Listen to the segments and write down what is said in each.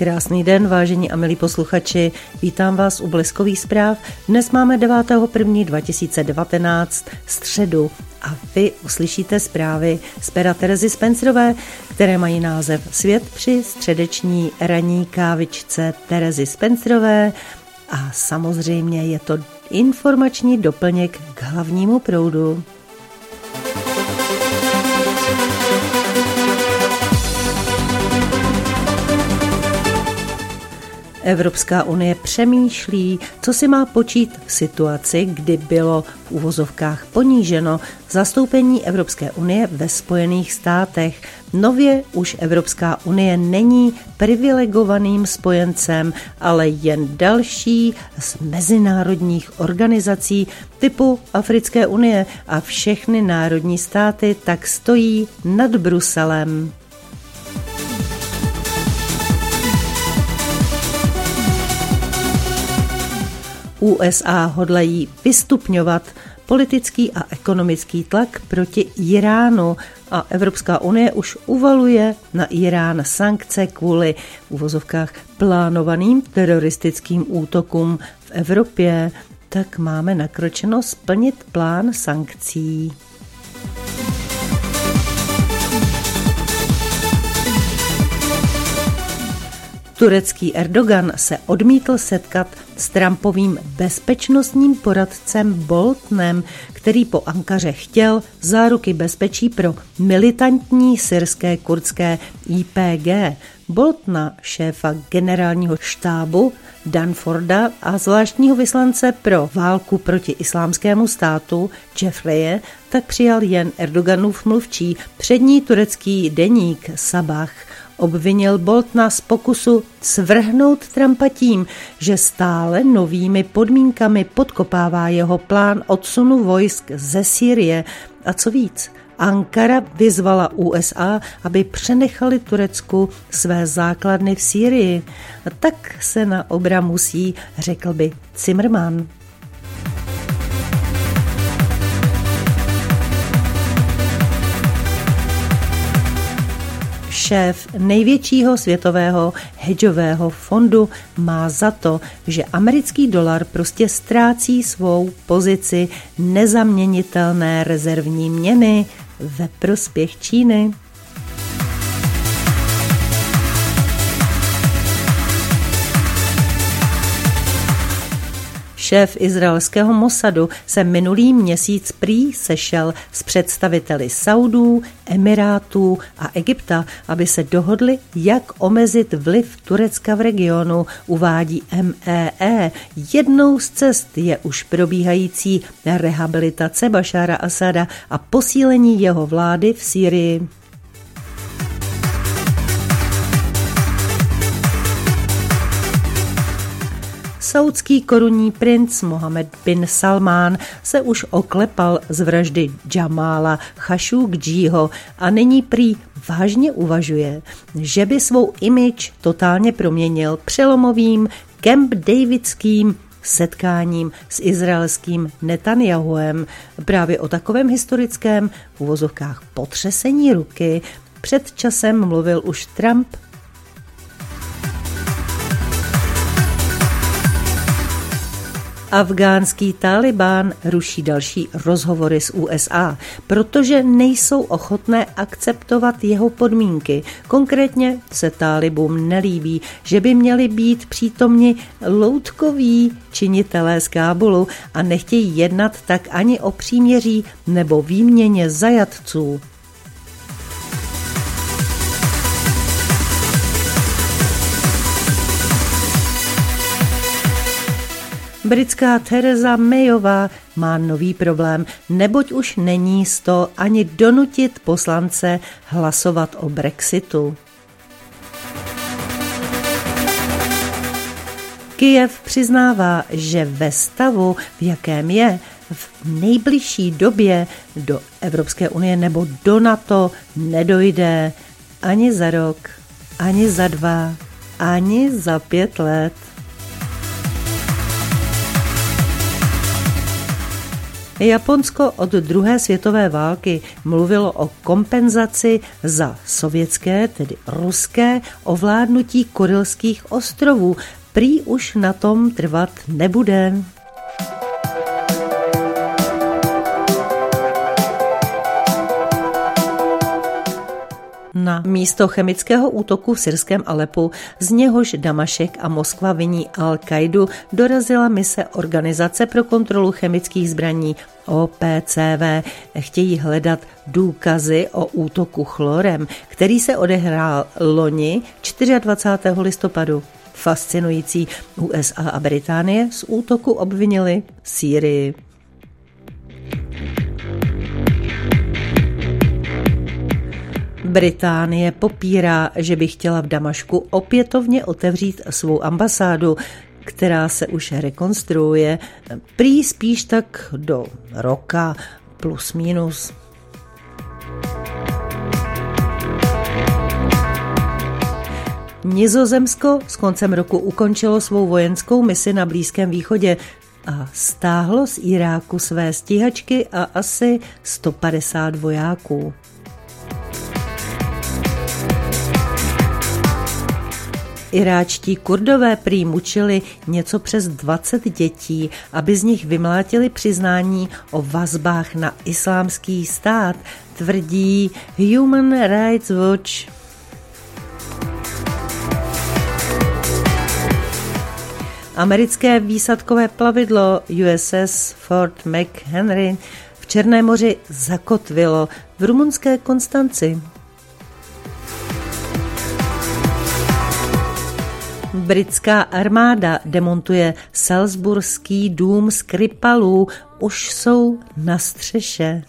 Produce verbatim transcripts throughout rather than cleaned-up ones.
Krásný den, vážení a milí posluchači, vítám vás u Bleskových zpráv. Dnes máme devátého prvního dva tisíce devatenáct, středu, a vy uslyšíte zprávy z pera Terezy Spencerové, které mají název Svět při středeční ranní kávičce Terezy Spencerové a samozřejmě je to informační doplněk k hlavnímu proudu. Evropská unie přemýšlí, co si má počít v situaci, kdy bylo v uvozovkách poníženo zastoupení Evropské unie ve Spojených státech. Nově už Evropská unie není privilegovaným spojencem, ale jen další z mezinárodních organizací typu Africké unie a všechny národní státy tak stojí nad Bruselem. U S A hodlají vystupňovat politický a ekonomický tlak proti Iránu a Evropská unie už uvaluje na Irán sankce kvůli v uvozovkách plánovaným teroristickým útokům v Evropě. Tak máme nakročeno splnit plán sankcí. Turecký Erdogan se odmítl setkat s Trumpovým bezpečnostním poradcem Boltonem, který po Ankaře chtěl záruky bezpečí pro militantní syrské kurdské I P G. Boltona, šéfa generálního štábu Danforda a zvláštního vyslance pro válku proti islámskému státu Jeffreje, tak přijal jen Erdoganův mluvčí. Přední turecký deník Sabah obvinil Boltona z pokusu svrhnout Trumpa tím, že stále novými podmínkami podkopává jeho plán odsunu vojsk ze Sýrie. A co víc, Ankara vyzvala U S A, aby přenechali Turecku své základny v Sýrii. A tak se na obra musí, řekl by Zimmermann. Šéf největšího světového hedžového fondu má za to, že americký dolar prostě ztrácí svou pozici nezaměnitelné rezervní měny ve prospěch Číny. Šéf izraelského Mossadu se minulý měsíc prý sešel s představiteli Saudů, Emirátů a Egypta, aby se dohodli, jak omezit vliv Turecka v regionu, uvádí M E E. Jednou z cest je už probíhající rehabilitace Bašára Asada a posílení jeho vlády v Sýrii. Saudský korunní princ Mohammed bin Salmán se už oklepal z vraždy Jamala Chašúgdžího a nyní prý vážně uvažuje, že by svou image totálně proměnil přelomovým Camp Davidským setkáním s izraelským Netanjahuem. Právě o takovém historickém v uvozovkách potřesení ruky před časem mluvil už Trump. Afghánský Tálibán ruší další rozhovory s U S A, protože nejsou ochotné akceptovat jeho podmínky. Konkrétně se Tálibům nelíbí, že by měli být přítomni loutkoví činitelé z Kábulu a nechtějí jednat tak ani o příměří nebo výměně zajatců. Britská Theresa Mayová má nový problém, neboť už není z toho ani donutit poslance hlasovat o Brexitu. Kyjev přiznává, že ve stavu, v jakém je, v nejbližší době do Evropské unie nebo do NATO nedojde ani za rok, ani za dva, ani za pět let. Japonsko od druhé světové války mluvilo o kompenzaci za sovětské, tedy ruské, ovládnutí Kurylských ostrovů. Prý už na tom trvat nebude. Na místo chemického útoku v syrském Alepu, z něhož Damašek a Moskva viní Al-Kaidu, dorazila mise Organizace pro kontrolu chemických zbraní O P C V. Chtějí hledat důkazy o útoku chlorem, který se odehrál loni dvacátého čtvrtého listopadu. Fascinující. U S A a Británie z útoku obvinili Sýrii. Británie popírá, že by chtěla v Damašku opětovně otevřít svou ambasádu, která se už rekonstruuje, prý spíš tak do roka plus minus. Nizozemsko s koncem roku ukončilo svou vojenskou misi na Blízkém východě a stáhlo z Iráku své stíhačky a asi sto padesát vojáků. Iráčtí Kurdové prý mučili něco přes dvacet dětí, aby z nich vymlátili přiznání o vazbách na islámský stát, tvrdí Human Rights Watch. Americké výsadkové plavidlo U S S Fort McHenry v Černém moři zakotvilo v rumunské Konstanci. Britská armáda demontuje Salzburský dům Skripalů, už jsou na střeše.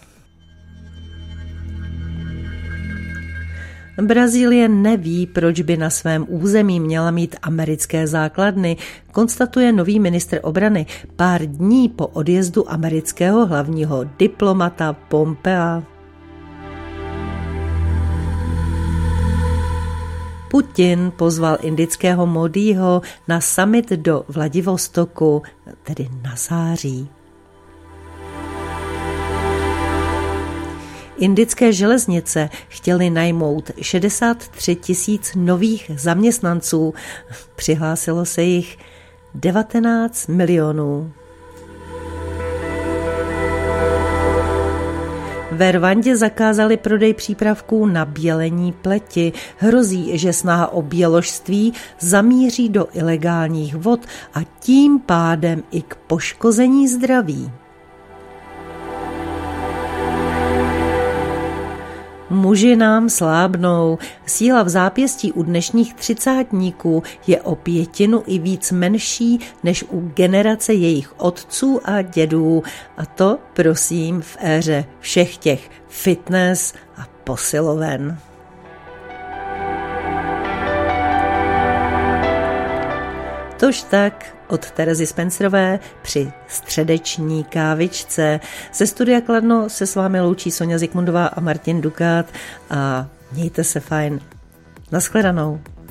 Brazílie neví, proč by na svém území měla mít americké základny, konstatuje nový ministr obrany pár dní po odjezdu amerického hlavního diplomata Pompea. Putin pozval indického Modího na summit do Vladivostoku, tedy na září. Indické železnice chtěly najmout šedesát tři tisíc nových zaměstnanců. Přihlásilo se jich devatenáct milionů. Ve Rwandě zakázali prodej přípravků na bělení pleti. Hrozí, že snaha o běložství zamíří do ilegálních vod a tím pádem i k poškození zdraví. Muži nám slábnou. Síla v zápěstí u dnešních třicátníků je o pětinu i víc menší než u generace jejich otců a dědů. A to, prosím, v éře všech těch fitness a posiloven. Tož tak od Terezy Spencerové při středeční kávičce. Ze studia Kladno se s vámi loučí Soňa Zikmundová a Martin Dukát a mějte se fajn. Naschledanou.